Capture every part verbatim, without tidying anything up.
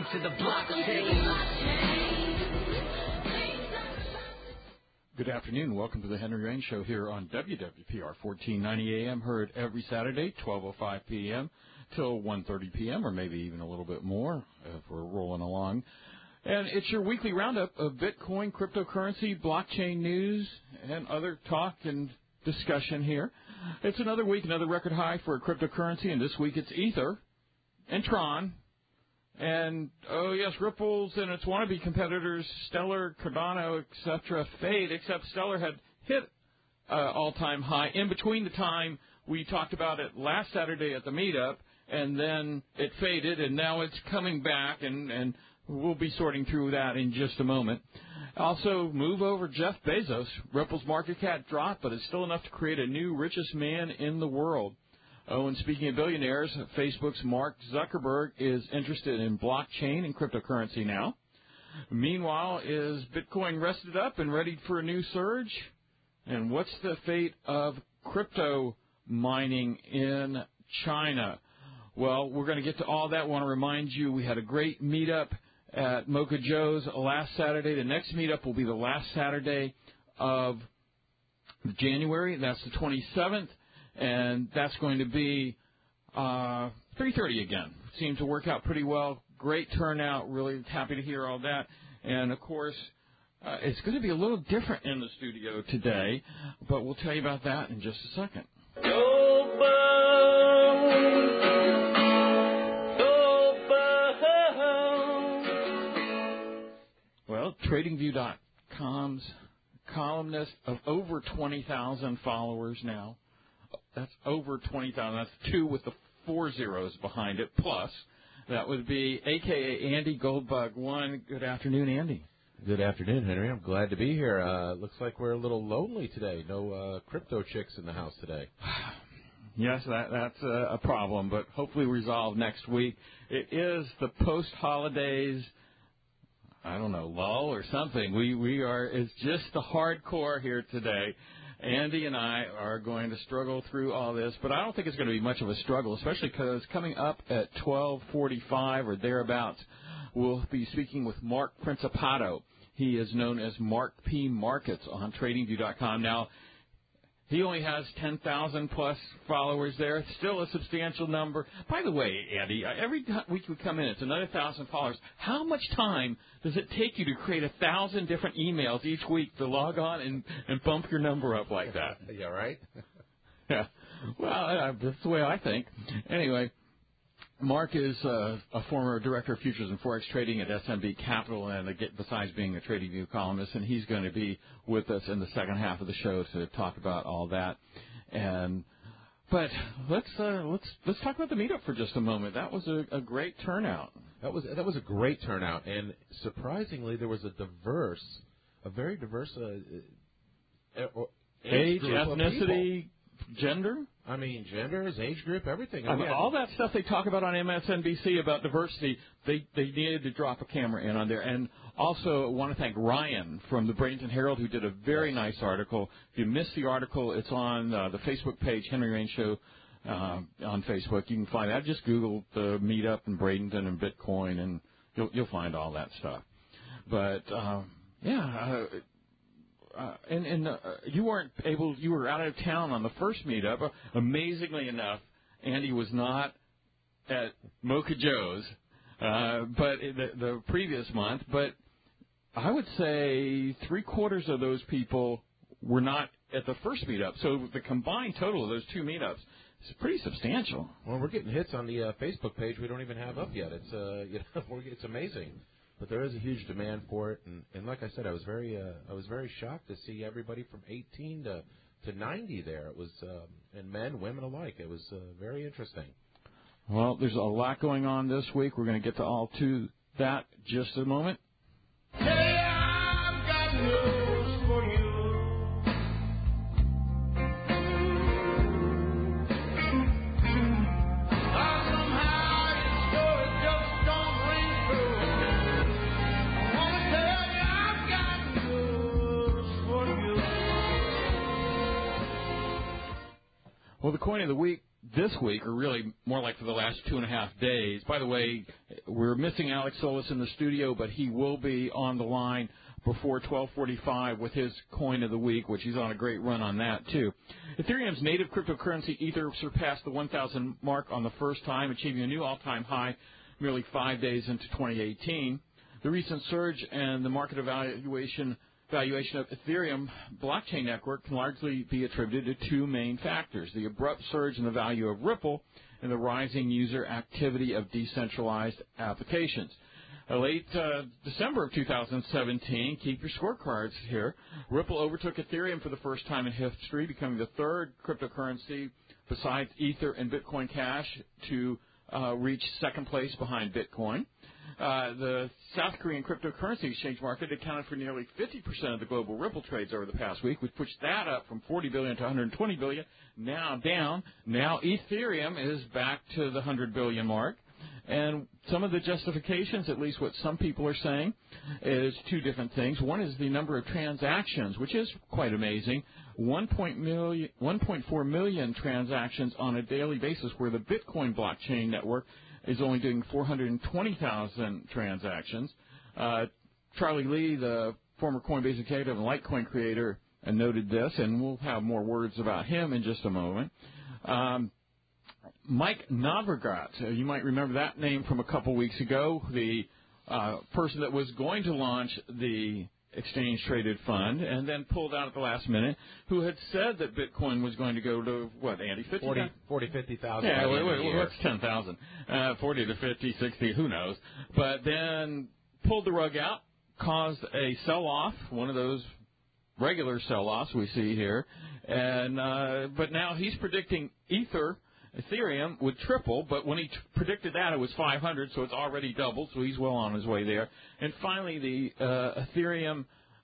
to the blockchain. Good afternoon. Welcome to the Henry Rain Show here on W W P R fourteen ninety A M, heard every Saturday, twelve oh five p.m. till one thirty p.m., or maybe even a little bit more if we're rolling along. And it's your weekly roundup of Bitcoin, cryptocurrency, blockchain news, and other talk and discussion here. It's another week, another record high for cryptocurrency, and this week it's Ether and Tron. And, oh, yes, Ripples and its wannabe competitors, Stellar, Cardano, et cetera, fade, except Stellar had hit uh, all-time high in between the time we talked about it last Saturday at the meetup, and then it faded, and now it's coming back, and, and we'll be sorting through that in just a moment. Also, move over Jeff Bezos. Ripple's market cap dropped, but it's still enough to create a new richest man in the world. Oh, and speaking of billionaires, Facebook's Mark Zuckerberg is interested in blockchain and cryptocurrency now. Meanwhile, is Bitcoin rested up and ready for a new surge? And what's the fate of crypto mining in China? Well, we're going to get to all that. I want to remind you we had a great meetup at Mocha Joe's last Saturday. The next meetup will be the last Saturday of January. That's the twenty-seventh. And that's going to be uh, three thirty again. Seems to work out pretty well. Great turnout. Really happy to hear all that. And, of course, uh, it's going to be a little different in the studio today, but we'll tell you about that in just a second. Go Bones! Go Bones! Well, TradingView dot com's columnist of over twenty thousand followers now. That's over twenty thousand. That's two with the four zeros behind it, plus. That would be A K A Andy Goldbug one. Good afternoon, Andy. Good afternoon, Henry. I'm glad to be here. Uh, looks like we're a little lonely today. No uh, crypto chicks in the house today. Yes, that, that's a, a problem, but hopefully resolved next week. It is the post-holidays, I don't know, lull or something. We, we are, it's just the hardcore here today. Andy and I are going to struggle through all this, but I don't think it's going to be much of a struggle, especially because coming up at twelve forty-five or thereabouts, we'll be speaking with Mark Principato. He is known as Mark P. Markets on TradingView dot com. Now, he only has ten thousand plus followers there. Still a substantial number. By the way, Andy, every week we come in, it's another one thousand followers. How much time does it take you to create one thousand different emails each week to log on and, and bump your number up like that? Yeah, right? Yeah. Well, uh, that's the way I think. Anyway, Mark is uh, a former director of futures and forex trading at S M B Capital, and uh, besides being a TradingView columnist, and he's going to be with us in the second half of the show to talk about all that. And but let's uh, let's let's talk about the meetup for just a moment. That was a, a great turnout. That was that was a great turnout, and surprisingly, there was a diverse, a very diverse uh, uh, age, age group ethnicity, gender. I mean, genders, age group, everything. I mean, all that stuff they talk about on M S N B C about diversity, they, they needed to drop a camera in on there. And also, I want to thank Ryan from the Bradenton Herald, who did a very nice article. If you missed the article, it's on uh, the Facebook page, Henry Rain Show, uh, on Facebook. You can find that. Just Google the meetup in Bradenton and Bitcoin, and you'll, you'll find all that stuff. But, uh, yeah, uh, Uh, and and uh, you weren't able, you were out of town on the first meetup. Uh, amazingly enough, Andy was not at Mocha Joe's, uh, but the, the previous month. But I would say three quarters of those people were not at the first meetup. So the combined total of those two meetups is pretty substantial. Well, we're getting hits on the uh, Facebook page we don't even have up yet. It's uh, you know, we're, it's amazing. But there is a huge demand for it, and, and like I said, I was very uh, I was very shocked to see everybody from eighteen to to ninety there. It was um, and men, women alike. It was uh, very interesting. Well, there's a lot going on this week. We're going to get to all to that just a moment. Hey, I've got news for you. Well, the coin of the week this week, or really more like for the last two and a half days. By the way, we're missing Alex Solis in the studio, but he will be on the line before twelve forty-five with his coin of the week, which he's on a great run on that, too. Ethereum's native cryptocurrency, Ether, surpassed the one thousand mark on the first time, achieving a new all-time high merely five days into twenty eighteen. The recent surge and the market evaluation valuation of Ethereum blockchain network can largely be attributed to two main factors: the abrupt surge in the value of Ripple and the rising user activity of decentralized applications. Uh, late uh, December of two thousand seventeen, keep your scorecards here, Ripple overtook Ethereum for the first time in history, becoming the third cryptocurrency besides Ether and Bitcoin Cash to uh, reach second place behind Bitcoin. Uh, the South Korean cryptocurrency exchange market accounted for nearly fifty percent of the global Ripple trades over the past week, which pushed that up from forty billion dollars to one hundred twenty billion dollars, now down. Now Ethereum is back to the one hundred billion dollars mark. And some of the justifications, at least what some people are saying, is two different things. One is the number of transactions, which is quite amazing. one point four million transactions on a daily basis, where the Bitcoin blockchain network is only doing four hundred twenty thousand transactions. Uh, Charlie Lee, the former Coinbase executive and Litecoin creator, uh, noted this, and we'll have more words about him in just a moment. Um, Mike Novogratz, uh, you might remember that name from a couple weeks ago, the uh, person that was going to launch the exchange-traded fund and then pulled out at the last minute, who had said that Bitcoin was going to go to, what, Andy, fifty thousand? forty, fifty thousand. Yeah, wait, wait, wait, what's ten thousand? Uh, forty to fifty, sixty, who knows? But then pulled the rug out, caused a sell-off, one of those regular sell-offs we see here, and uh, but now he's predicting Ether, Ethereum would triple, but when he t- predicted that, it was five hundred, so it's already doubled, so he's well on his way there. And finally, the uh, Ethereum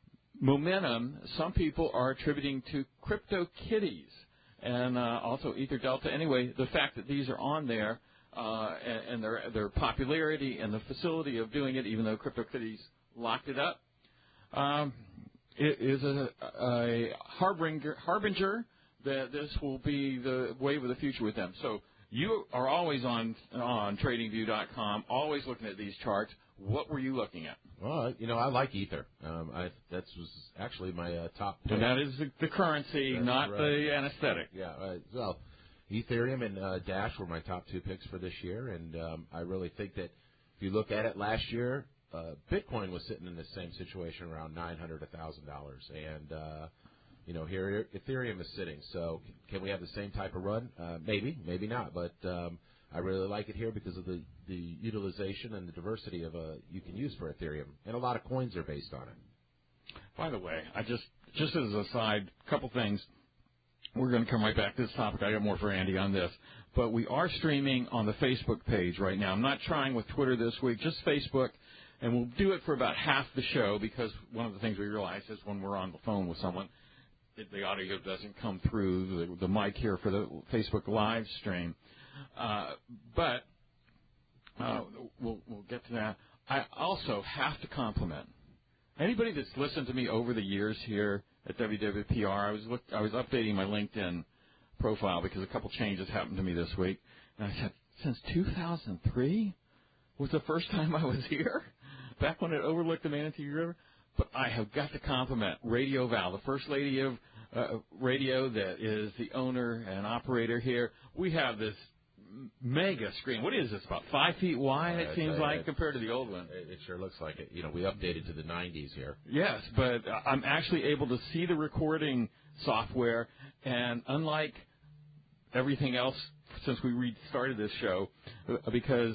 momentum, some people are attributing to CryptoKitties and uh, also Ether Delta. Anyway, the fact that these are on there uh, and, and their their popularity and the facility of doing it, even though CryptoKitties locked it up, um, it is a, a harbinger, harbinger that this will be the wave of the future with them. So you are always on on trading view dot com, always looking at these charts. What were you looking at? Well, you know, I like Ether. Um, I that was actually my uh, top pick. And that is the, the currency, That's not right. the anesthetic. Yeah, uh, well, Ethereum and uh, Dash were my top two picks for this year, and um, I really think that if you look at it last year, uh, Bitcoin was sitting in the same situation, around nine hundred dollars, one thousand dollars, and uh, you know, here Ethereum is sitting. So can we have the same type of run? Uh, maybe, maybe not. But um, I really like it here because of the, the utilization and the diversity of uh, you can use for Ethereum, and a lot of coins are based on it. By the way, I just just as a side, a couple things. We're going to come right back to this topic. I got more for Andy on this, but we are streaming on the Facebook page right now. I'm not trying with Twitter this week, just Facebook. And we'll do it for about half the show, because one of the things we realize is when we're on the phone with someone, it, the audio doesn't come through the, the mic here for the Facebook live stream. Uh, but uh, we'll, we'll get to that. I also have to compliment anybody that's listened to me over the years here at W W P R. I was look, I was updating my LinkedIn profile because a couple changes happened to me this week. And I said, since two thousand three was the first time I was here, back when it overlooked the Manatee River. But I have got to compliment Radio Val, the first lady of uh, radio that is the owner and operator here. We have this mega screen. What is this, about five feet wide, it Uh, seems uh, like, compared to the old one? It, it sure looks like it. You know, we updated to the nineties here. Yes, but I'm actually able to see the recording software, and unlike everything else since we restarted this show, because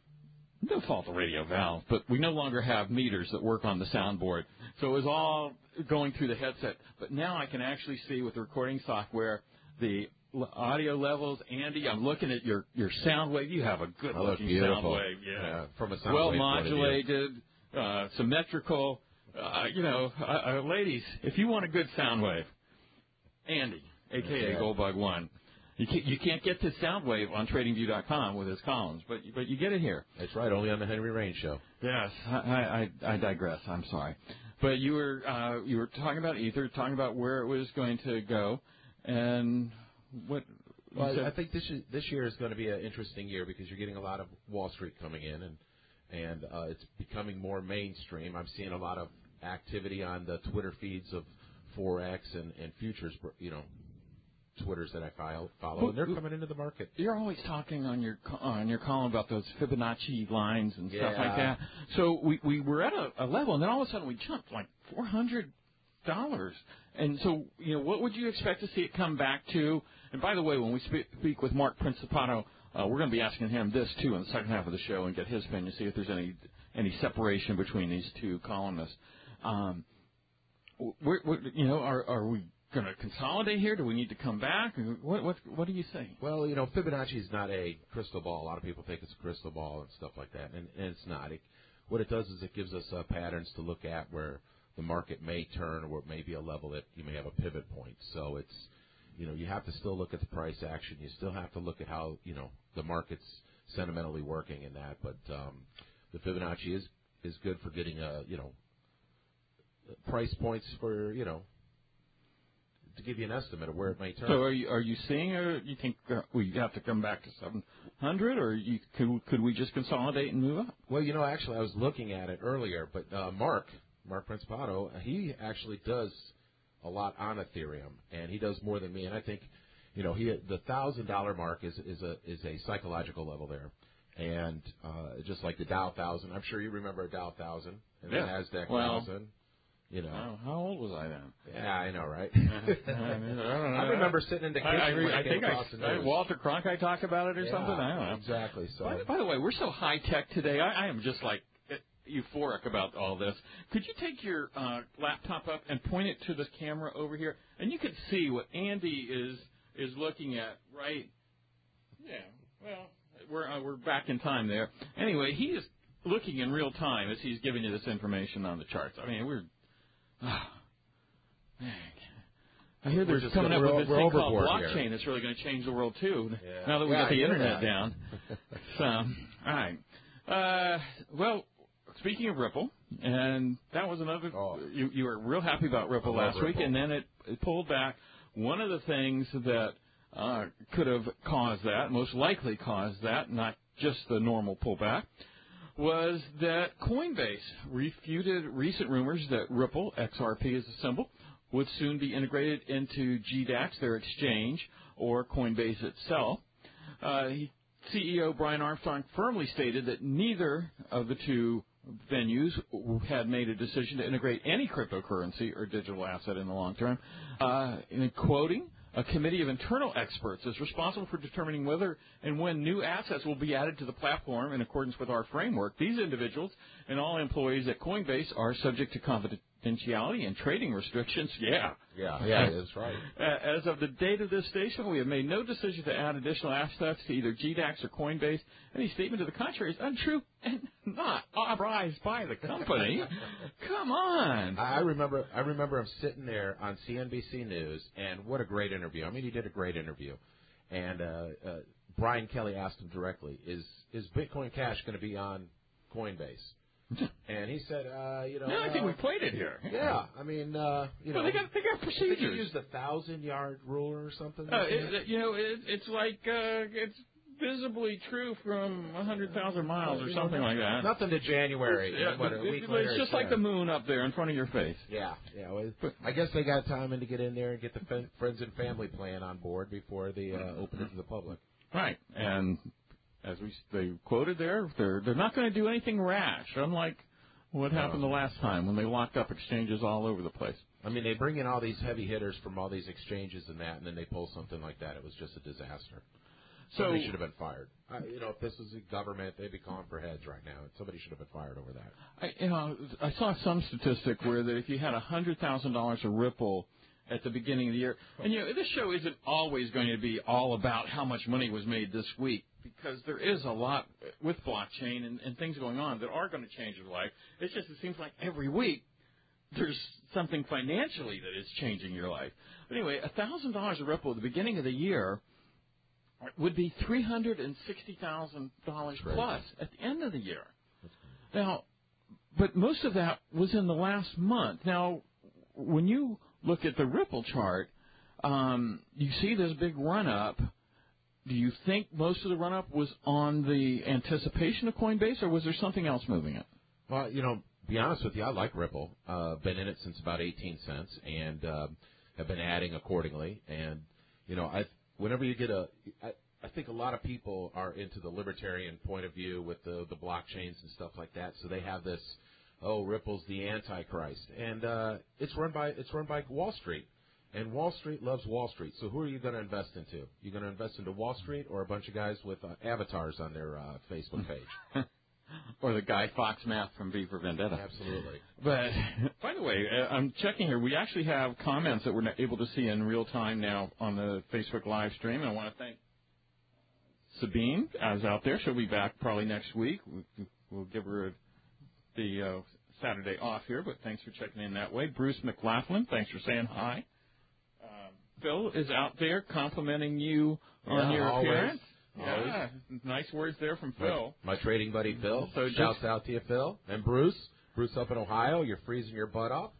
no fault of Radio Val, but we no longer have meters that work on the soundboard. So it was all going through the headset. But now I can actually see with the recording software the audio levels. Andy, I'm looking at your, your sound wave. You have a good-looking sound wave. Yeah. yeah from a sound well wave modulated, uh, symmetrical. Uh, you know, uh, uh, ladies, if you want a good sound wave, Andy, a k a. Yeah. Goldbug One. You can't, you can't get this sound wave on trading view dot com with his columns, but but you get it here. That's right, only on the Henry Rain Show. Yes, I, I, I digress. I'm sorry, but you were uh, you were talking about Ether, talking about where it was going to go, and what Well, said, I think this is, this year is going to be an interesting year because you're getting a lot of Wall Street coming in, and and uh, it's becoming more mainstream. I'm seeing a lot of activity on the Twitter feeds of Forex and, and futures, you know, Twitters that I follow, follow, and they're coming into the market. You're always talking on your on your column about those Fibonacci lines and stuff Yeah. like that. So we, we were at a, a level, and then all of a sudden we jumped like four hundred dollars. And so, you know, what would you expect to see it come back to? And by the way, when we speak, speak with Mark Principato, uh, we're going to be asking him this, too, in the second half of the show and get his opinion, see if there's any any separation between these two columnists. Um, we're, we're, you know, are, are we going to consolidate here? Do we need to come back? What what what do you think? Well, you know, Fibonacci is not a crystal ball. A lot of people think it's a crystal ball and stuff like that, and, and it's not. It, what it does is it gives us uh, patterns to look at where the market may turn, or it may be a level that you may have a pivot point. So it's, you know, you have to still look at the price action. You still have to look at how, you know, the market's sentimentally working in that. But um, the Fibonacci is is good for getting a, you know, price points for, you know, to give you an estimate of where it may turn. So are you are you seeing, or you think uh, we have to come back to seven hundred, or you, could could we just consolidate and move up? Well, you know, actually, I was looking at it earlier, but uh, Mark, Mark Principato, he actually does a lot on Ethereum, and he does more than me. And I think, you know, he the thousand dollar mark is is a is a psychological level there, and uh, just like the Dow thousand, I'm sure you remember a Dow thousand and Yeah. the Nasdaq Well, thousand. You know, Wow, how old was I then? yeah, I know, right? I, mean, I, don't know. I remember sitting in the kitchen I, I, when I it came think across I, the I news. Walter Cronkite talked about it or Yeah, something. I don't know. Exactly. So, By, by the way, we're so high tech today. I, I am just like euphoric about all this. Could you take your uh, laptop up and point it to this camera over here, and you can see what Andy is is looking at, right? Yeah. Well, we're uh, we're back in time there. Anyway, he is looking in real time as he's giving you this information on the charts. I mean, we're. Oh, I hear We're there's just coming up we're- with this we're thing called overboard blockchain here. that's really going to change the world, too, Yeah. now that we Yeah, got the I hear Internet that. down. So, all right. Uh, well, speaking of Ripple, and that was another, Oh. you, you were real happy about Ripple I love last week, Ripple. and then it, it pulled back. One of the things that uh, could have caused that, most likely caused that, not just the normal pullback, was that Coinbase refuted recent rumors that Ripple, X R P as a symbol, would soon be integrated into G DAX, their exchange, or Coinbase itself. Uh, he, C E O Brian Armstrong firmly stated that neither of the two venues had made a decision to integrate any cryptocurrency or digital asset in the long term. Uh, in quoting, a committee of internal experts is responsible for determining whether and when new assets will be added to the platform in accordance with our framework. These individuals and all employees at Coinbase are subject to confidentiality and trading restrictions. Yeah. yeah, yeah, that's right. Uh, As of the date of this station, we have made no decision to add additional assets to either G DAX or Coinbase. Any statement to the contrary is untrue and not authorized by the company. Come on. I remember I remember him sitting there on C N B C News, and what a great interview. I mean, he did a great interview. And uh, uh, Brian Kelly asked him directly, is is Bitcoin Cash going to be on Coinbase? And he said, uh, you know. No, I think uh, we played it here. Yeah, I mean, uh, you know. Well, they got, they got I think procedures. you used the thousand-yard rule or something. Uh, like that. it, you know, it, it's like uh, it's visibly true from one hundred thousand miles or You know, something like that. Nothing to January. Yeah, what, a it- week it's later, just like yeah. the moon up there in front of your face. Yeah, yeah. Well, I guess they got time in to get in there and get the f- friends and family plan on board before they uh, open it to the public. Right, and as we they quoted there, they're they're not going to do anything rash, unlike what happened the last time when they locked up exchanges all over the place. I mean, they bring in all these heavy hitters from all these exchanges and that, and then they pull something like that. It was just a disaster. So Somebody should have been fired. I, you know, if this was a government, they'd be calling for heads right now. Somebody should have been fired over that. I, you know, I saw some statistic where that if you had a hundred thousand dollars of Ripple at the beginning of the year, and you know, this show isn't always going to be all about how much money was made this week, because there is a lot with blockchain and, and things going on that are going to change your life. It's just it seems like every week there's something financially that is changing your life. But anyway, a thousand dollars of Ripple at the beginning of the year would be three hundred and sixty thousand dollars plus at the end of the year. Now, but most of that was in the last month. Now, when you look at the Ripple chart, um, you see this big run up do you think most of the run-up was on the anticipation of Coinbase, or was there something else moving it? Well, you know, to be honest with you, I like Ripple. Uh, been in it since about eighteen cents, and uh, have been adding accordingly. And you know, I whenever you get a, I, I think a lot of people are into the libertarian point of view with the the blockchains and stuff like that. So they have this, oh, Ripple's the Antichrist, and uh, it's run by it's run by Wall Street. And Wall Street loves Wall Street. So who are you going to invest into? You're going to invest into Wall Street or a bunch of guys with uh, avatars on their uh, Facebook page? Or the Guy Fawkes math from V for Vendetta. Absolutely. But, by the way, uh, I'm checking here. We actually have comments that we're not able to see in real time now on the Facebook live stream. And I want to thank Sabine, as out there. She'll be back probably next week. We'll give her the uh, Saturday off here, but thanks for checking in that way. Bruce McLaughlin, thanks for saying hi. Phil is out there complimenting you on yeah, your always. appearance. Always. Yeah, nice words there from Phil. My, my trading buddy Phil. So shouts just, out to you, Phil. And Bruce. Bruce up in Ohio. You're freezing your butt off.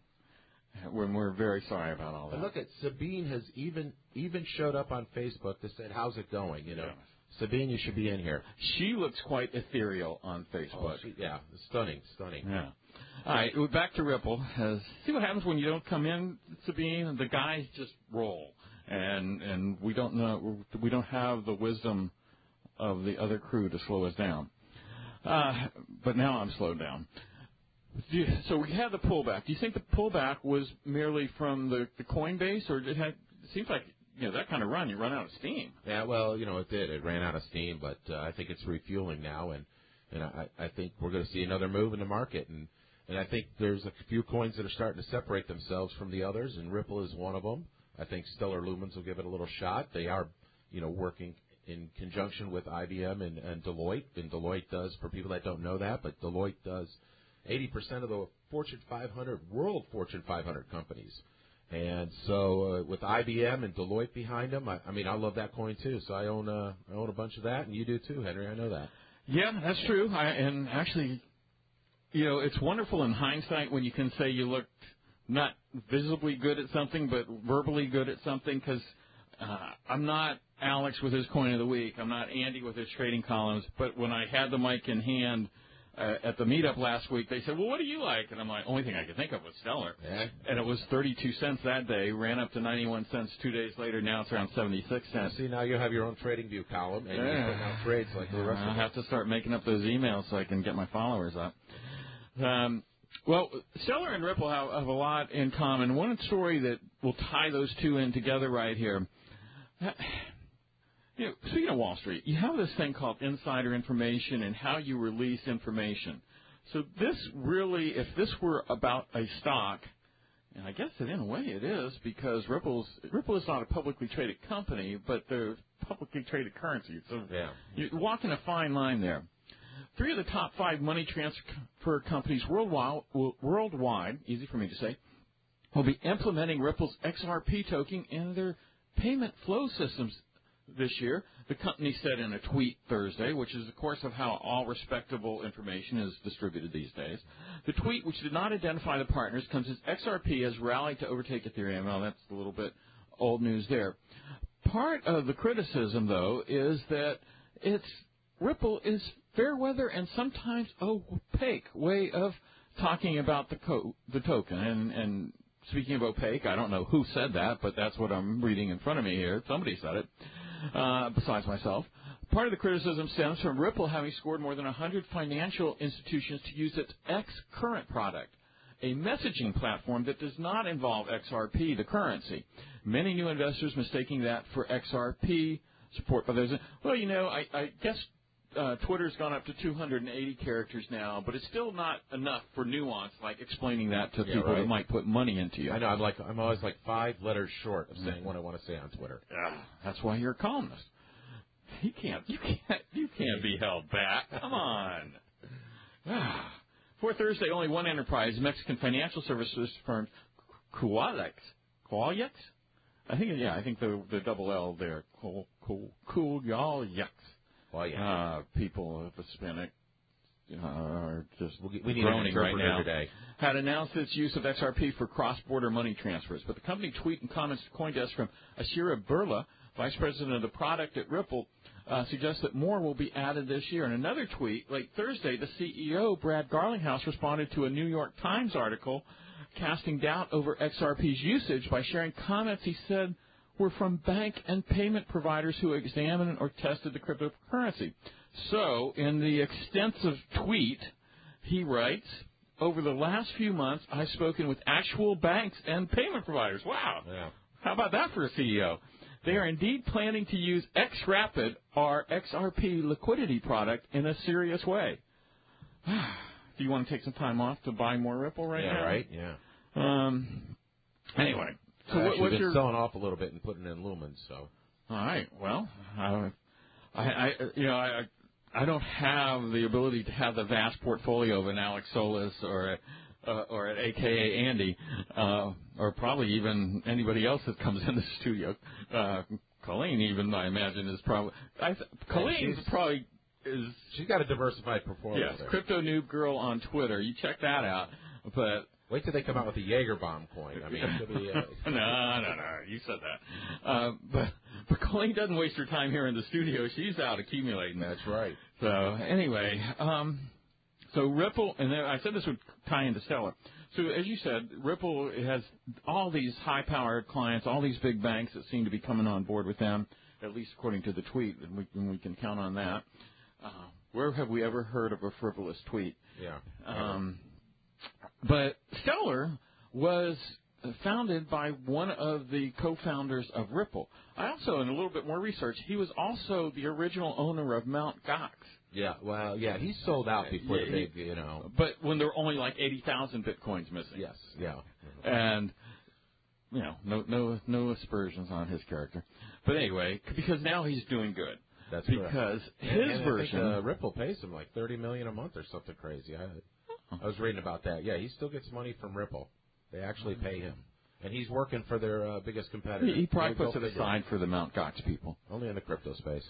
When we're very sorry about all that. And look at Sabine has even even showed up on Facebook to say, how's it going? You know, yeah. Sabine, you should be in here. She looks quite ethereal on Facebook. Oh, she, yeah, stunning, stunning. Yeah. All right, back to Ripple. Uh, see what happens when you don't come in, Sabine? The guys just roll, and and we don't know, we don't have the wisdom of the other crew to slow us down. Uh, but now I'm slowed down. You, so we had the pullback. Do you think the pullback was merely from the, the Coinbase, or it, had, it seems like you know that kind of run, you run out of steam? Yeah, well, you know it did. It ran out of steam, but uh, I think it's refueling now, and and I, I think we're going to see another move in the market. And. And I think there's a few coins that are starting to separate themselves from the others, and Ripple is one of them. I think Stellar Lumens will give it a little shot. They are, you know, working in conjunction with I B M and, and Deloitte. And Deloitte does, for people that don't know that, but Deloitte does eighty percent of the Fortune five hundred, world Fortune five hundred companies. And so uh, with I B M and Deloitte behind them, I, I mean, I love that coin too. So I own, uh, I own a bunch of that, and you do too, Henry. I know that. Yeah, that's true. I, and actually... You know, it's wonderful in hindsight when you can say you looked not visibly good at something, but verbally good at something, because uh, I'm not Alex with his coin of the week. I'm not Andy with his trading columns. But when I had the mic in hand uh, at the meetup last week, they said, well, what do you like? And I'm like, only thing I could think of was Stellar. Yeah. And it was thirty-two cents that day, ran up to ninety-one cents two days later. Now it's around seventy-six cents. See, now you have your own Trading View column, and yeah. you're putting out trades like the rest of us. I'll have to start making up those emails so I can get my followers up. Um, well, Stellar and Ripple have, have a lot in common. One story that will tie those two in together right here. You know, speaking of Wall Street, you have this thing called insider information and how you release information. So this really, if this were about a stock, and I guess that in a way it is, because Ripple's Ripple is not a publicly traded company, but they're publicly traded currency. So yeah. you're walking a fine line there. Three of the top five money transfer companies worldwide, worldwide, easy for me to say, will be implementing Ripple's X R P token in their payment flow systems this year, the company said in a tweet Thursday, which is, of course, of how all respectable information is distributed these days. The tweet, which did not identify the partners, comes as X R P has rallied to overtake Ethereum. Well, that's a little bit old news there. Part of the criticism, though, is that it's Ripple is fair weather and sometimes opaque way of talking about the co- the token. And, and speaking of opaque, I don't know who said that, but that's what I'm reading in front of me here. Somebody said it, uh, besides myself. Part of the criticism stems from Ripple having scored more than one hundred financial institutions to use its X Current product, a messaging platform that does not involve X R P, the currency. Many new investors mistaking that for X R P support by those. Well, you know, I, I guess uh, Twitter's gone up to two hundred eighty characters now, but it's still not enough for nuance, like explaining that to yeah, people right. that might put money into you. I know. I'm like I'm always like five letters short of saying mm-hmm. what I want to say on Twitter. Yeah, that's why you're a columnist. You can't, you can't, you can't be held back. Come on. For Thursday, only one enterprise, Mexican financial services firm, Coalex, Coalex. I think, yeah, I think the the double L there, cool, cool, cool, y'all, yucks. Well, yeah. Uh, people of Hispanic uh, are just we, we need groaning an right now. Today. Had announced its use of X R P for cross-border money transfers, but the company tweet and comments to CoinDesk from Ashira Burla, vice president of the product at Ripple, uh, suggests that more will be added this year. In another tweet, late Thursday, the C E O, Brad Garlinghouse, responded to a New York Times article casting doubt over X R P's usage by sharing comments he said were from bank and payment providers who examined or tested the cryptocurrency. So, in the extensive tweet, he writes, over the last few months, I've spoken with actual banks and payment providers. Wow. Yeah. How about that for a C E O? They are indeed planning to use X-Rapid, our X R P liquidity product, in a serious way. Do you want to take some time off to buy more Ripple right yeah, now? Yeah, right, yeah. Um. Anyway. So I've what, actually what's been your... selling off a little bit and putting in lumens, so. All right. Well, I, I, I you know, I, I don't have the ability to have the vast portfolio of an Alex Solis or a, uh, or an A K A Andy, uh, or probably even anybody else that comes in the studio. Uh, Colleen, even I imagine, is probably. I, Colleen's she's, probably is. She's got a diversified portfolio. Yes, there. Crypto Noob Girl on Twitter. You check that out, but. Wait till they come out with the Jaeger bomb coin. I mean, it could be. Uh, no, no, no. You said that. Uh, but but Colleen doesn't waste her time here in the studio. She's out accumulating. That's right. So anyway, um, so Ripple, and then I said this would tie into Stellar. So as you said, Ripple has all these high-powered clients, all these big banks that seem to be coming on board with them, at least according to the tweet, and we, and we can count on that. Uh, where have we ever heard of a frivolous tweet? Yeah. Um, But Stellar was founded by one of the co-founders of Ripple. I also, in a little bit more research, he was also the original owner of Mt. Gox. Yeah, well, yeah, he sold out before yeah, the big, you know. But when there were only like eighty thousand Bitcoins missing. Yes, yeah. And, you know, no no no aspersions on his character. But anyway, because now he's doing good. That's because correct. his and, and version. I think, uh, Ripple pays him like thirty million dollars a month or something crazy. I, I was reading about that. Yeah, he still gets money from Ripple. They actually pay him. And he's working for their uh, biggest competitor. He, he probably Go puts it figure. aside for the Mt. Gox people. Only in the crypto space.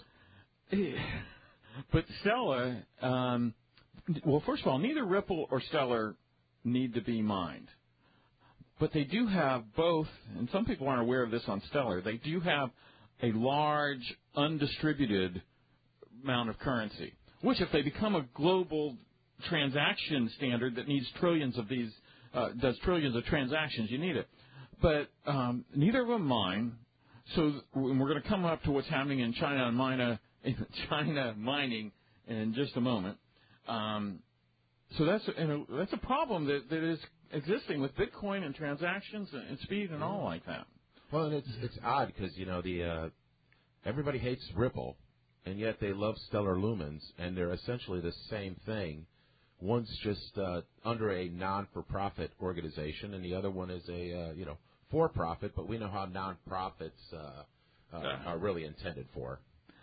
But Stellar, um, well, first of all, neither Ripple or Stellar need to be mined. But they do have both, and some people aren't aware of this on Stellar, they do have a large undistributed amount of currency, which if they become a global transaction standard that needs trillions of these, uh, does trillions of transactions, you need it. But um, neither of them mine. So we're going to come up to what's happening in China and Mina, in China mining in just a moment. Um, so that's a, that's a problem that, that is existing with Bitcoin and transactions and, and speed and all like that. Well, and it's it's odd because you know the uh, everybody hates Ripple, and yet they love Stellar Lumens, and they're essentially the same thing. One's just uh, under a non-for-profit organization, and the other one is a uh, you know for-profit. But we know how non-profits uh, uh, are really intended for.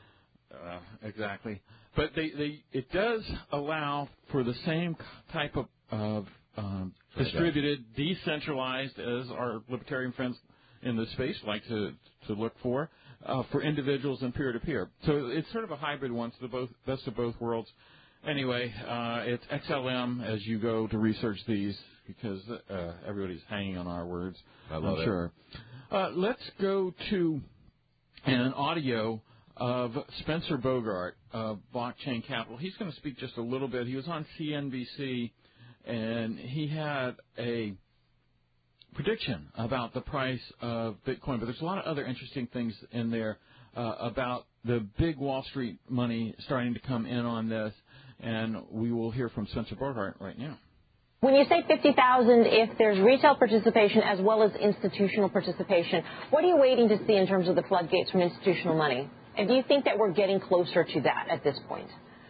Uh, exactly, but they, they it does allow for the same type of, of um, distributed, decentralized, as our libertarian friends in the space like to to look for, uh, for individuals and peer-to-peer. So it's sort of a hybrid one, so the both best of both worlds. Anyway, uh, it's X L M as you go to research these because uh, everybody's hanging on our words. I love I'm it. sure. Uh, let's go to an audio of Spencer Bogart of Blockchain Capital. He's going to speak just a little bit. He was on C N B C, and he had a prediction about the price of Bitcoin. But there's a lot of other interesting things in there uh, about the big Wall Street money starting to come in on this, and we will hear from Spencer Bogart right now. When you say fifty thousand, if there's retail participation as well as institutional participation, what are you waiting to see in terms of the floodgates from institutional money? And do you think that we're getting closer to that at this point?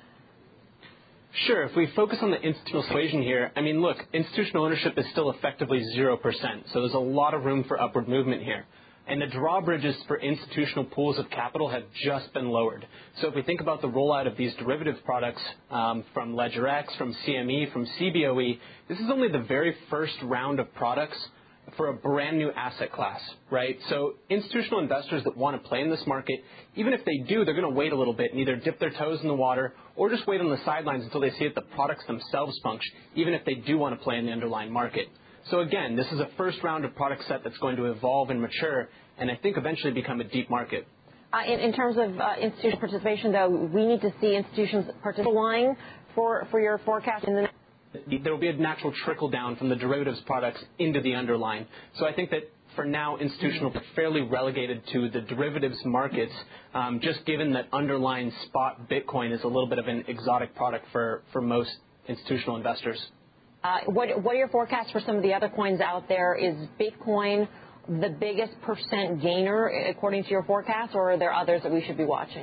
Sure. If we focus on the institutional equation here, I mean, look, institutional ownership is still effectively zero percent, so there's a lot of room for upward movement here. And the drawbridges for institutional pools of capital have just been lowered. So if we think about the rollout of these derivative products um, from LedgerX, from C M E, from C B O E, this is only the very first round of products for a brand new asset class, right? So institutional investors that want to play in this market, even if they do, they're going to wait a little bit and either dip their toes in the water or just wait on the sidelines until they see that the products themselves function, even if they do want to play in the underlying market. So again, this is a first round of product set that's going to evolve and mature and I think eventually become a deep market. Uh, in, in terms of uh, institutional participation, though, we need to see institutions participate for, for your forecast in the next. There will be a natural trickle down from the derivatives products into the underlying. So I think that for now, institutional are fairly relegated to the derivatives markets, um, just given that underlying spot Bitcoin is a little bit of an exotic product for, for most institutional investors. Uh, what, what are your forecasts for some of the other coins out there? Is Bitcoin the biggest percent gainer according to your forecast, or are there others that we should be watching?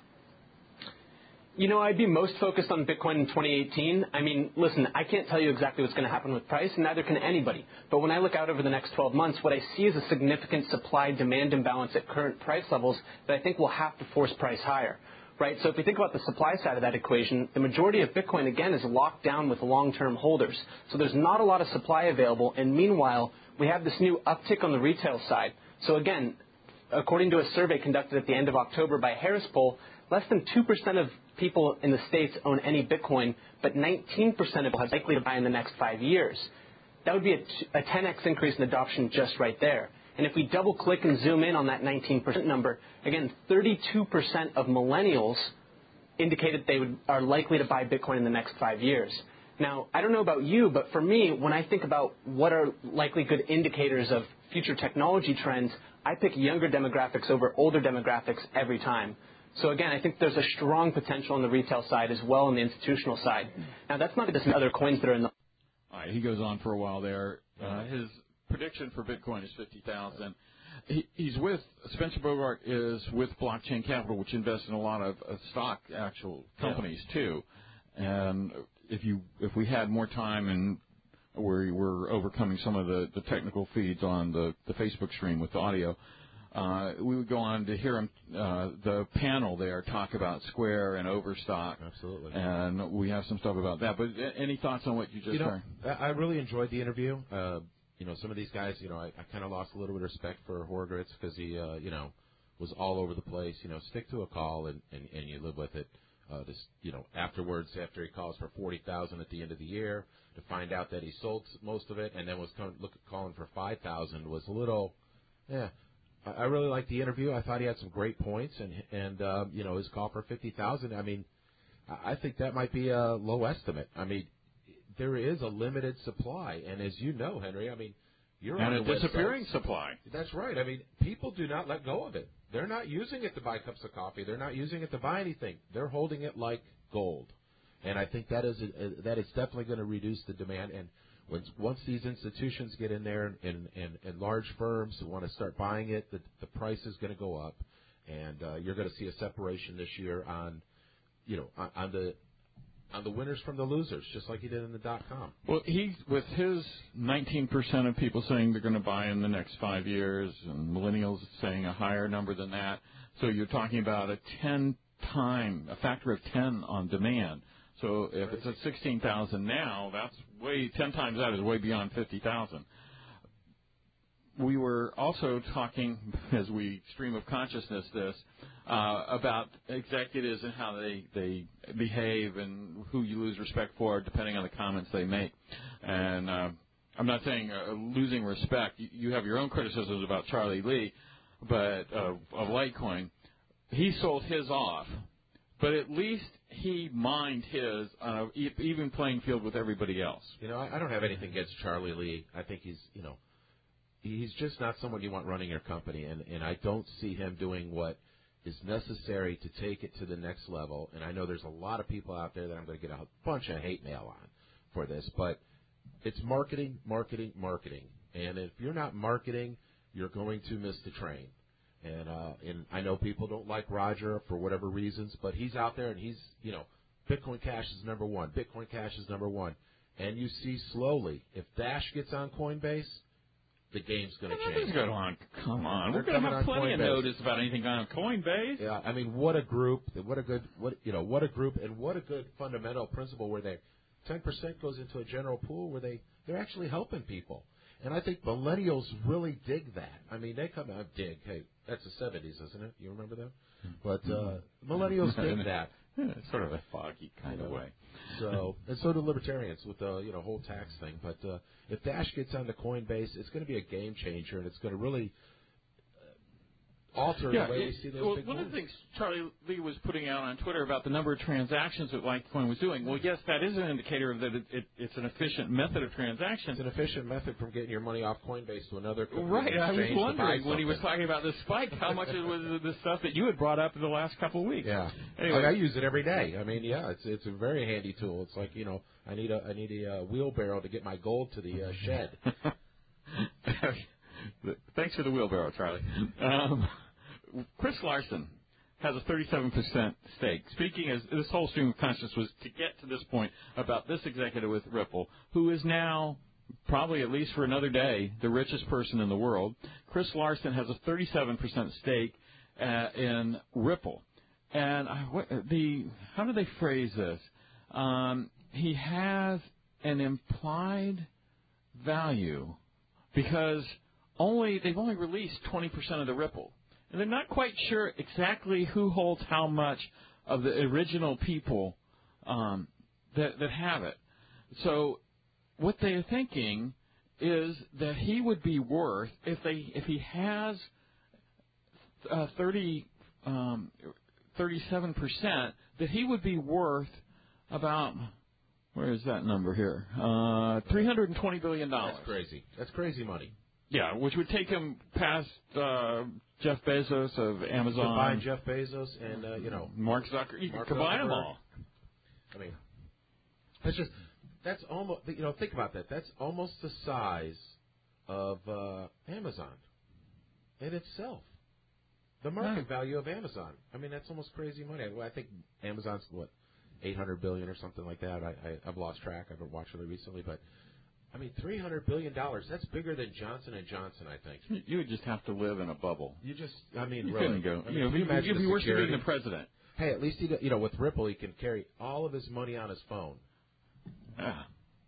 You know, I'd be most focused on Bitcoin in twenty eighteen. I mean, listen, I can't tell you exactly what's going to happen with price, and neither can anybody. But when I look out over the next twelve months, what I see is a significant supply-demand imbalance at current price levels that I think will have to force price higher, right? So if we think about the supply side of that equation, the majority of Bitcoin, again, is locked down with long-term holders. So there's not a lot of supply available, and meanwhile, we have this new uptick on the retail side. So again, according to a survey conducted at the end of October by Harris Poll, less than two percent of people in the States own any Bitcoin, but nineteen percent of people are likely to buy in the next five years. That would be a ten x increase in adoption just right there. And if we double-click and zoom in on that nineteen percent number, again, thirty-two percent of millennials indicated they would, are likely to buy Bitcoin in the next five years. Now, I don't know about you, but for me, when I think about what are likely good indicators of future technology trends, I pick younger demographics over older demographics every time. So again, I think there's a strong potential on the retail side as well on the institutional side. Now, that's not just other coins that are in the... All right, he goes on for a while there. Uh, his prediction for Bitcoin is fifty thousand. He, he's with, Spencer Bogart is with Blockchain Capital, which invests in a lot of uh, stock actual companies yeah. too. And if you if we had more time and we were overcoming some of the, the technical feeds on the, the Facebook stream with the audio, Uh, we would go on to hear him, uh, the panel there talk about Square and Overstock. Absolutely. And we have some stuff about that. But any thoughts on what you just you know, heard? I really enjoyed the interview. Uh, you know, some of these guys, you know, I, I kind of lost a little bit of respect for Horowitz because he, uh, you know, was all over the place. You know, stick to a call and, and, and you live with it. Uh, this, you know, afterwards, after he calls for forty thousand dollars at the end of the year, to find out that he sold most of it and then was con- look, calling for five thousand dollars was a little, yeah. I really liked the interview. I thought he had some great points, and and uh, you know, his call for fifty thousand. I mean, I think that might be a low estimate. I mean, there is a limited supply, and as you know, Henry, I mean, you're and on a the disappearing websites. supply. That's right. I mean, people do not let go of it. They're not using it to buy cups of coffee. They're not using it to buy anything. They're holding it like gold, and I think that is a, that is definitely going to reduce the demand. And Once, once these institutions get in there and, and, and large firms who want to start buying it, the, the price is going to go up, and uh, you're going to see a separation this year on, you know, on, on the on the winners from the losers, just like he did in the dot com. Well, he with his nineteen percent of people saying they're going to buy in the next five years, and millennials saying a higher number than that. So you're talking about a ten time, a factor of ten on demand. So if it's at sixteen thousand now, that's way ten times that is way beyond fifty thousand. We were also talking, as we stream of consciousness this, uh, about executives and how they, they behave and who you lose respect for depending on the comments they make. And uh, I'm not saying uh, losing respect. You, you have your own criticisms about Charlie Lee, but uh, of Litecoin. He sold his off. But at least he mined his uh, even playing field with everybody else. You know, I, I don't have anything against Charlie Lee. I think he's, you know, he's just not someone you want running your company, and, and I don't see him doing what is necessary to take it to the next level. And I know there's a lot of people out there that I'm going to get a bunch of hate mail on for this, but it's marketing, marketing, marketing. And if you're not marketing, you're going to miss the train. And uh, and I know people don't like Roger for whatever reasons, but he's out there and he's, you know, Bitcoin Cash is number one. Bitcoin Cash is number one. And you see slowly, if Dash gets on Coinbase, the game's going to change. Go on. Come on. They're We're going to have plenty Coinbase. of notice about anything on Coinbase. Yeah, I mean, what a group. What a good, what you know, what a group, and what a good fundamental principle where they ten percent goes into a general pool where they, they're actually helping people. And I think millennials really dig that. I mean, they come out, dig, hey, that's the seventies, isn't it? You remember that? But uh, millennials dig that. Yeah, it's sort of a foggy kind of way. So, and so do libertarians with the, you know, whole tax thing. But uh, if Dash gets on the Coinbase, it's going to be a game changer, and it's going to really alter yeah, the way it, we see those well, big one moves. of the things Charlie Lee was putting out on Twitter about the number of transactions that Litecoin was doing. Well, yes, that is an indicator that it, it, it's an efficient method of transaction. It's an efficient method from getting your money off Coinbase to another company. Right. I was wondering when he was something. talking about the spike, how much it was the stuff that you had brought up in the last couple of weeks. Yeah. Anyway. Like I use it every day. I mean, yeah, it's it's a very handy tool. It's like, you know, I need a I need a uh, wheelbarrow to get my gold to the uh, shed. Thanks for the wheelbarrow, Charlie. Um, Chris Larson has a thirty-seven percent stake. Speaking as this whole stream of consciousness was to get to this point about this executive with Ripple, who is now probably at least for another day the richest person in the world. Chris Larson has a thirty-seven percent stake uh, in Ripple. And I, what, the how do they phrase this? Um, he has an implied value because only they've only released twenty percent of the Ripple. And they're not quite sure exactly who holds how much of the original people um, that, that have it. So what they're thinking is that he would be worth, if they if he has uh, thirty, um, thirty-seven percent, that he would be worth about, where is that number here, uh, three hundred twenty billion dollars. That's crazy. That's crazy money. Yeah, which would take him past uh, Jeff Bezos of Amazon. Combine Jeff Bezos and, uh, you know, Mark Zuckerberg. You Mark can combine Zuckerberg. them all. I mean, it's just, that's almost, you know, think about that. That's almost the size of uh, Amazon in itself. The market Yeah. value of Amazon. I mean, that's almost crazy money. I, I think Amazon's, what, eight hundred billion dollars or something like that. I, I, I've lost track. I haven't watched really recently, but I mean, three hundred billion dollars. That's bigger than Johnson and Johnson, I think. You would just have to live in a bubble. You just, I mean, You really. couldn't go. I mean, you know, can you if imagine if the you were being security? the president. Hey, at least he, you know, with Ripple, he can carry all of his money on his phone. Ah.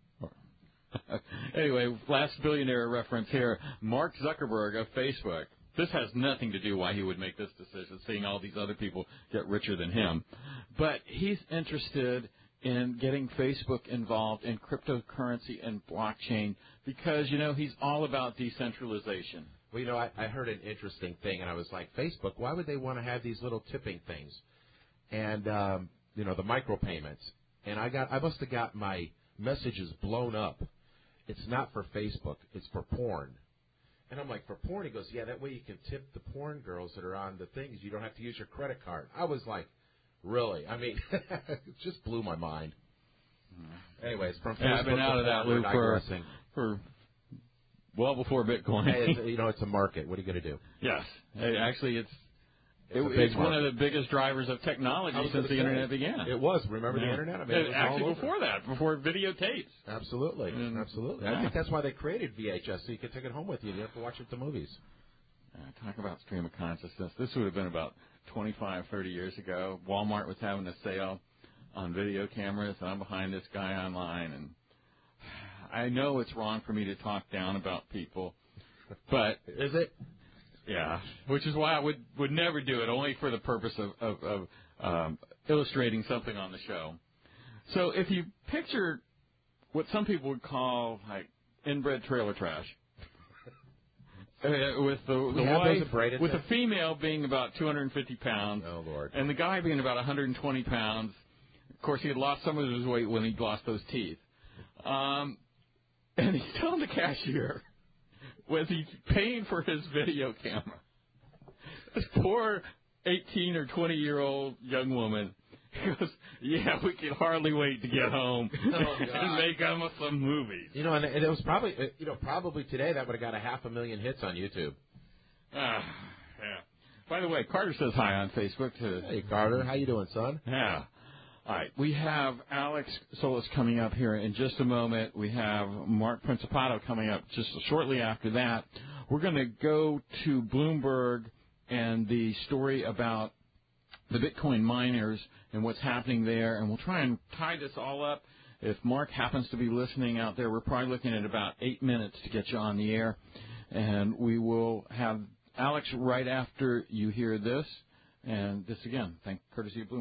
Anyway, last billionaire reference here, Mark Zuckerberg of Facebook. This has nothing to do why he would make this decision, seeing all these other people get richer than him. But he's interested in getting Facebook involved in cryptocurrency and blockchain because, you know, he's all about decentralization. Well, you know, I, I heard an interesting thing, and I was like, Facebook, why would they want to have these little tipping things? And, um, you know, the micropayments. And I got, I must have got my messages blown up. It's not for Facebook. It's for porn. And I'm like, for porn? He goes, yeah, that way you can tip the porn girls that are on the things. You don't have to use your credit card. I was like, really? I mean, it just blew my mind. Anyways, from Facebook Yeah, I've been out of that loop for, for well before Bitcoin. Hey, it's, you know, it's a market. What are you going to do? Yes. Hey, actually, it's It's, it, a big it's one market. of the biggest drivers of technology I was since gonna the say, Internet began. It was. Remember Yeah. the Internet? I mean, it was Actually, all over. before that, before videotapes. Absolutely. And- Absolutely. yeah. I think that's why they created V H S, so you could take it home with you. You didn't have to watch it at the movies. Uh, talk about stream of consciousness. This would have been about twenty-five, thirty years ago. Walmart was having a sale on video cameras, and I'm behind this guy online. And I know it's wrong for me to talk down about people, but Is it? yeah, which is why I would, would never do it, only for the purpose of, of, of um, illustrating something on the show. So if you picture what some people would call like inbred trailer trash, uh, with the, the have those wife, in Bradenton? with the female being about two hundred fifty pounds, Oh, Lord. and the guy being about one hundred twenty pounds. Of course, he had lost some of his weight when he lost those teeth. Um, and he's telling the cashier, was he paying for his video camera? This poor eighteen or twenty year old young woman goes, yeah, we can hardly wait to get home Oh, and God. make them some movies. You know, and it was probably, uh, you know, probably today that would have got a half a million hits on YouTube. Ah, yeah. By the way, Carter says hi on Facebook. To, Hey, Carter, how you doing, son? yeah. All right. We have Alex Solis coming up here in just a moment. We have Mark Principato coming up just shortly after that. We're going to go to Bloomberg and the story about the Bitcoin miners and what's happening there, and we'll try and tie this all up. If Mark happens to be listening out there, we're probably looking at about eight minutes to get you on the air, and we will have Alex right after you hear this. And this, again, thank courtesy of Bloomberg.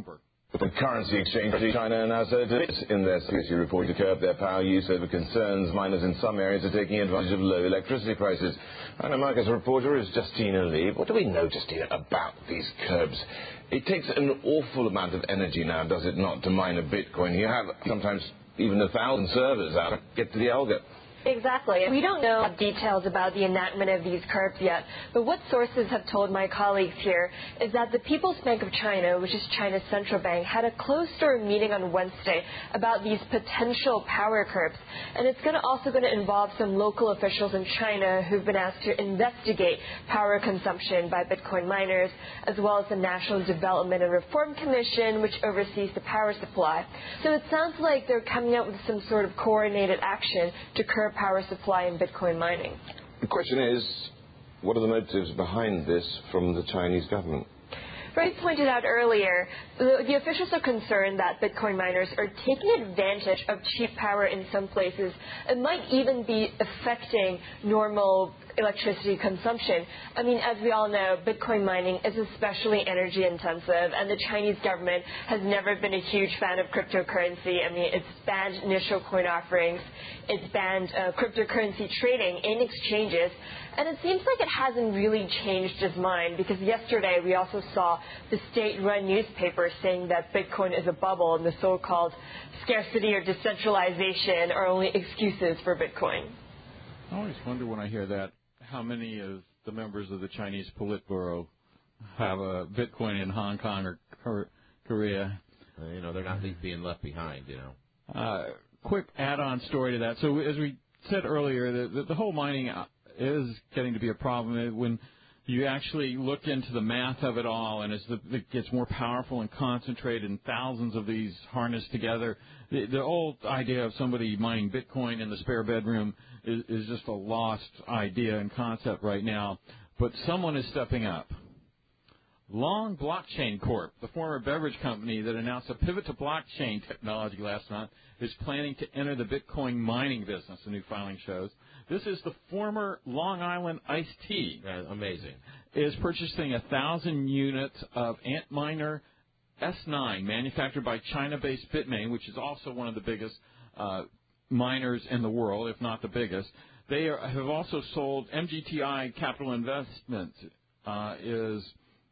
The currency exchange between China and Assad in their security report to curb their power use over concerns miners in some areas are taking advantage of low electricity prices. And America's reporter is Justina Lee. What do we know, Justina, about these curbs? It takes an awful amount of energy now, does it not, to mine a Bitcoin? You have sometimes even a thousand servers out to get to the algo. Exactly. We don't know details about the enactment of these curbs yet, but what sources have told my colleagues here is that the People's Bank of China, which is China's central bank, had a closed-door meeting on Wednesday about these potential power curbs, and it's going to also going to involve some local officials in China who've been asked to investigate power consumption by Bitcoin miners, as well as the National Development and Reform Commission, which oversees the power supply. So it sounds like they're coming up with some sort of coordinated action to curb power supply in Bitcoin mining. The question is, what are the motives behind this from the Chinese government? Ray pointed out earlier, the, the officials are concerned that Bitcoin miners are taking advantage of cheap power in some places. It might even be affecting normal electricity consumption. I mean, as we all know, Bitcoin mining is especially energy intensive, and the Chinese government has never been a huge fan of cryptocurrency. I mean, it's banned initial coin offerings. It's banned uh, cryptocurrency trading in exchanges. And it seems like it hasn't really changed its mind, because yesterday we also saw the state-run newspaper saying that Bitcoin is a bubble and the so-called scarcity or decentralization are only excuses for Bitcoin. I always wonder when I hear that, how many of the members of the Chinese Politburo have a Bitcoin in Hong Kong or Korea. Uh, you know, they're not being left behind, you know. Uh, quick add-on story to that. So as we said earlier, the, the, the whole mining is getting to be a problem when you actually look into the math of it all, and as the, it gets more powerful and concentrated and thousands of these harnessed together, the, the old idea of somebody mining Bitcoin in the spare bedroom is, is just a lost idea and concept right now. But someone is stepping up. Long Blockchain Corp, the former beverage company that announced a pivot to blockchain technology last month, is planning to enter the Bitcoin mining business, the new filing shows. This is the former Long Island Iced Tea. Uh, amazing. Is purchasing one thousand units of Antminer S nine, manufactured by China-based Bitmain, which is also one of the biggest uh, miners in the world, if not the biggest. They are, have also sold M G T I Capital Investments, uh, is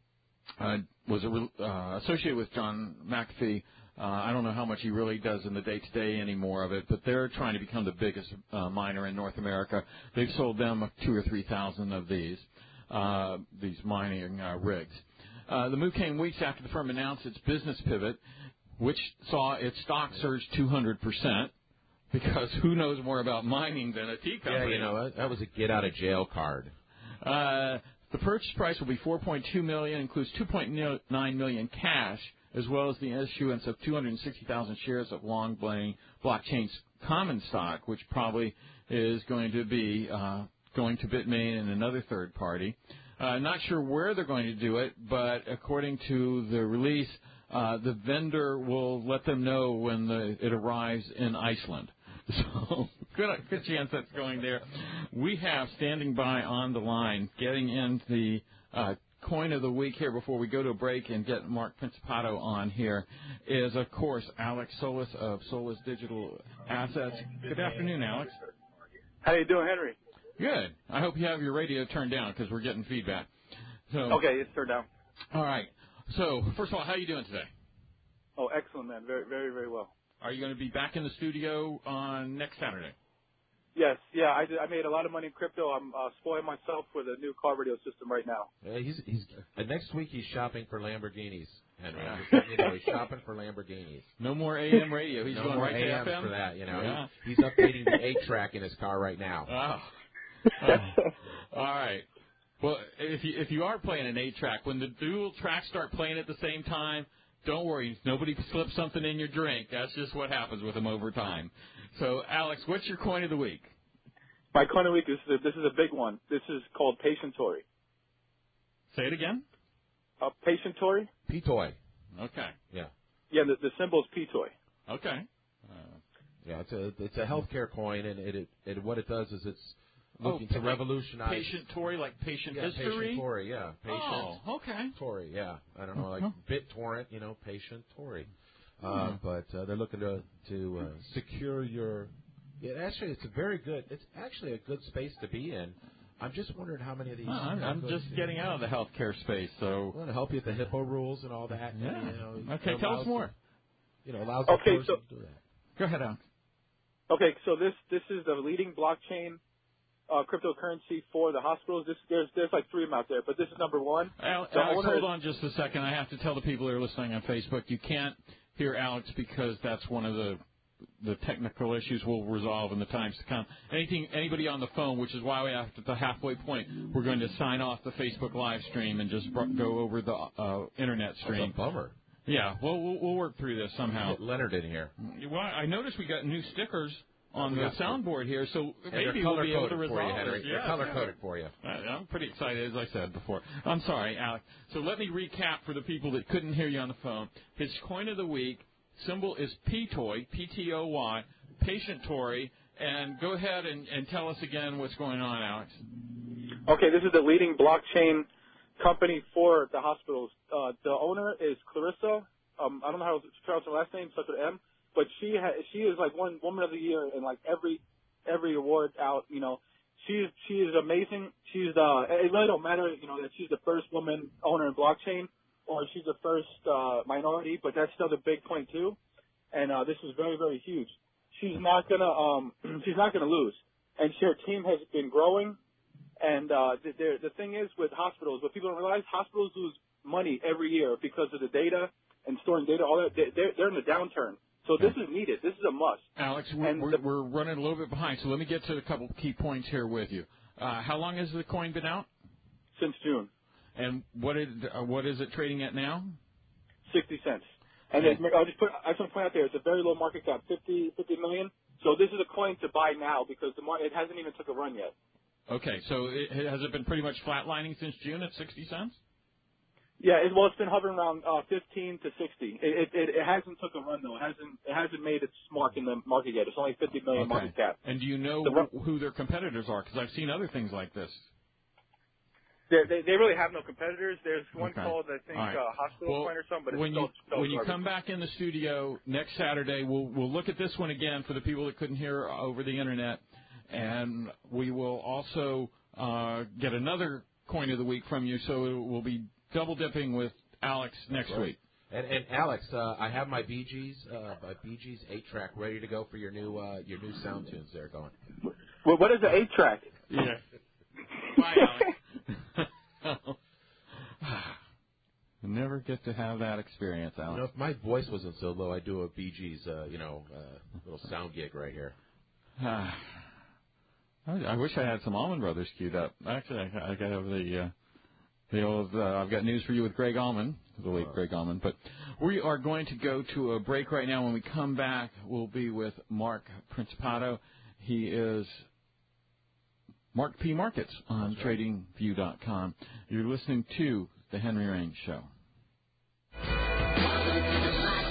uh, was a, uh, associated with John McAfee. Uh, I don't know how much he really does in the day-to-day anymore of it, but they're trying to become the biggest uh, miner in North America. They've sold them two or three thousand of these, uh, these mining uh, rigs. Uh, the move came weeks after the firm announced its business pivot, which saw its stock surge two hundred percent, because who knows more about mining than a tea company? Yeah, you know, that was a get-out-of-jail card. Uh, the purchase price will be four point two million dollars, includes two point nine million dollars cash, as well as the issuance of two hundred sixty thousand shares of Long Blockchain's common stock, which probably is going to be uh, going to Bitmain and another third party. Uh, not sure where they're going to do it, but according to the release, uh, the vendor will let them know when the, it arrives in Iceland. So good, good chance that's going there. We have standing by on the line, getting into the uh, coin of the week here before we go to a break and get Mark Principato on here, is, of course, Alex Solis of Solis Digital Assets. Good afternoon, Alex. How you doing, Henry? Good. I hope you have your radio turned down because we're getting feedback. So, okay, it's turned down. All right. So, first of all, how are you doing today? Oh, excellent, man. Very, very, very well. Are you going to be back in the studio on next Saturday? Yes, yeah. I, did, I made a lot of money in crypto. I'm uh, spoiling myself with a new car radio system right now. Yeah, he's he's uh, next week he's shopping for Lamborghinis, Henry. Just, you know, he's shopping for Lamborghinis. No more A M radio. He's no going more right A to Ms F M for that. You know, yeah. he, he's updating the eight track in his car right now. Oh. oh. All right. Well, if you if you are playing an eight track, when the dual tracks start playing at the same time, don't worry. Nobody slips something in your drink. That's just what happens with them over time. So, Alex, what's your coin of the week? My coin of the week is a, this is a big one. This is called Patientory. Say it again. Uh, Patientory. P-toy. Okay. Yeah. Yeah, the, the symbol is P-toy. Okay. Uh, yeah, it's a it's a healthcare coin, and it, it, it what it does is it's looking oh, to revolutionize. Patient Tory, like patient yeah, history? Patient Tory, yeah. Patient oh, okay. Tory, yeah. I don't know, like uh-huh. BitTorrent, you know, Patient Tory. Uh, but uh, they're looking to to uh, secure your. Yeah, actually, it's a very good. It's actually a good space to be in. I'm just wondering how many of these. Oh, I'm, I'm just getting out of the healthcare space, so. I want to help you with the HIPAA rules and all that. Yeah. And, you know, okay, tell us more. To, you know, allows okay, the so, to do that. Go ahead, Alex. Okay, so this this is the leading blockchain uh, cryptocurrency for the hospitals. This there's there's like three of them out there, but this is number one. Alex, so Alex hold on just a second. I have to tell the people who are listening on Facebook, you can't hear Alex because that's one of the the technical issues we'll resolve in the times to come. Anything, anybody on the phone, which is why we have to the halfway point, we're going to sign off the Facebook live stream and just go over the uh, internet stream. That's a bummer. Yeah, well, we'll, we'll work through this somehow. Get Leonard in here. Well, I noticed we got new stickers on oh, the soundboard here, so and maybe we'll be able to resolve for you, Henry. this. They're Yeah, color-coded for you. I'm pretty excited, as I said before. I'm sorry, Alex. So let me recap for the people that couldn't hear you on the phone. His coin of the week symbol is P T O Y, P T O Y, Patient Tory, and go ahead and, and tell us again what's going on, Alex. Okay, this is the leading blockchain company for the hospitals. Uh, the owner is Clarissa. Um, I don't know how to pronounce her last name, starts with M, but she ha- she is like one woman of the year in like every every award out. You know, she's she is amazing. She's uh, it really don't matter, you know, that she's the first woman owner in blockchain or she's the first uh, minority, but that's still the big point too. And uh, this is very very huge. She's not gonna um she's not gonna lose, and her team has been growing. And uh, the, the thing is with hospitals, what people don't realize, hospitals lose money every year because of the data and storing data. All that they're, they're in a downturn. So this is needed. This is a must. Alex, we're, we're, the, we're running a little bit behind, so let me get to a couple key points here with you. Uh, how long has the coin been out? Since June. And what is uh, what is it trading at now? Sixty cents. And then, I'll just put. I just want to point out there, it's a very low market cap, fifty, fifty million. So this is a coin to buy now because the market it hasn't even took a run yet. Okay, so it, has it been pretty much flatlining since June at sixty cents? Yeah, it, well, it's been hovering around uh, fifteen to sixty. It, it, it hasn't took a run though. It hasn't it hasn't made its mark in the market yet. It's only fifty million okay. market cap. And do you know the, who, who their competitors are? Because I've seen other things like this. They they really have no competitors. There's one okay. called I think right. uh, Hospital well, Coin or something. But when it's you still, when you come back in the studio next Saturday, we'll we'll look at this one again for the people that couldn't hear over the internet, and we will also uh, get another coin of the week from you. So we'll be double dipping with Alex next right. week. And, and Alex, uh, I have my Bee Gees, uh, my Bee Gees eight track ready to go for your new uh, your new sound tunes. There going. Well, what is the eight track? Yeah. Bye, Alex. Never get to have that experience, Alex. You know, if my voice wasn't so low, I'd do a Bee Gees, uh, you know, uh, little sound gig right here. I, I wish I had some Allman Brothers queued up. Actually, I, I got the uh, the old. Uh, I've got news for you with Greg Allman, the late Greg Allman. But we are going to go to a break right now. When we come back, we'll be with Mark Principato. He is Mark P. Markets on right. trading view dot com. You're listening to The Henry Raines Show.